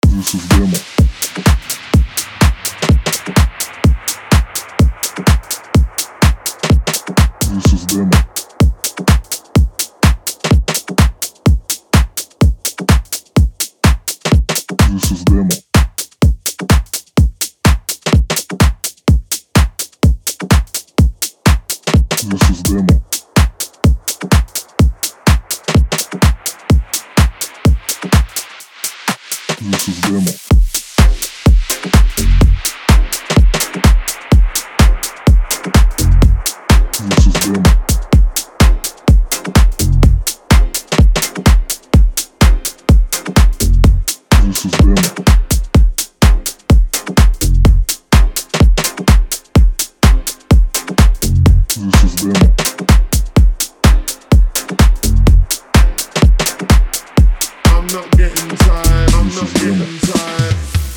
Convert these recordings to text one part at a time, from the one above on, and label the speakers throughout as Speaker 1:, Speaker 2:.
Speaker 1: This is demo. This is demo. This is demo. This is demo. This is demo. This is demo. This is demo. This is demo.
Speaker 2: I'm not getting tired, I'm not getting tired.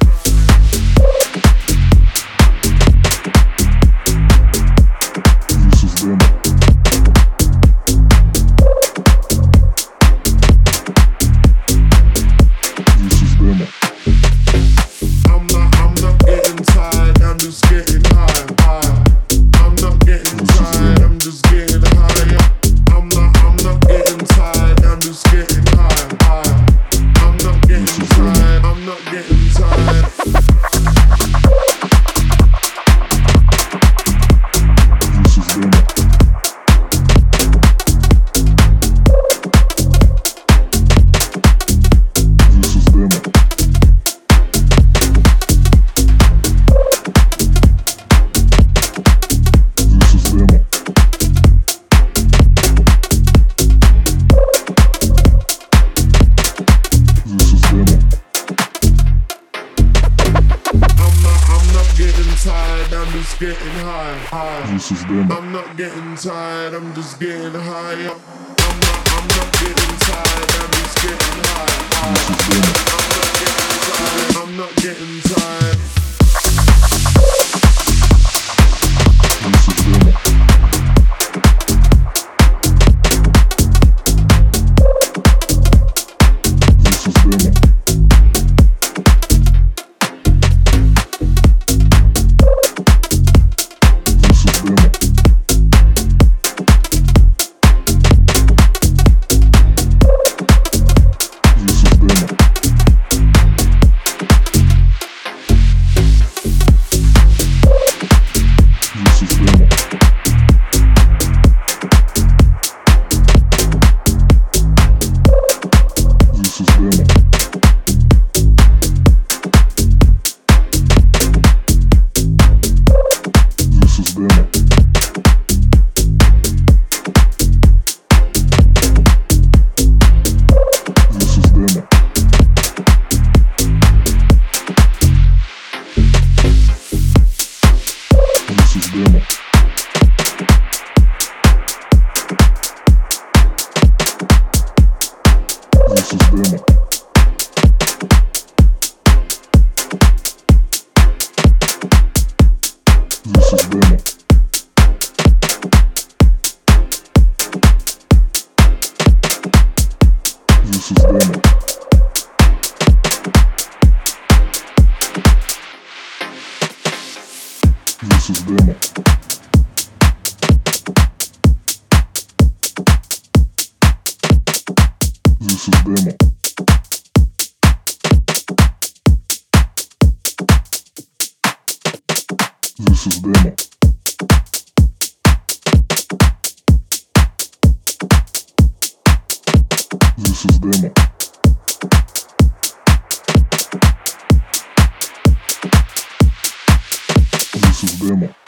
Speaker 1: This is demo. This is demo.
Speaker 2: I'm not getting tired, I'm just getting higher. I'm not getting tired, I'm just getting higher. I'm not getting tired, I'm just getting higher. I'm not getting tired, I'm not getting tired.
Speaker 1: This is demo. This is demo. This is demo. This is demo.
Speaker 2: I'm not getting tired, I'm just getting higher.
Speaker 1: This is demo.
Speaker 2: I'm not getting tired, I'm just getting higher. I'm not getting tired, I'm just getting higher.
Speaker 1: This is demo.
Speaker 2: I'm not getting tired.
Speaker 1: This is demo. This is demo. This is demo. This is demo. This is demo. This is demo. This is demo. This is demo. This is demo. This is demo. This is demo. This is demo. This is demo. This is demo. This is demo. This is demo. This is demo.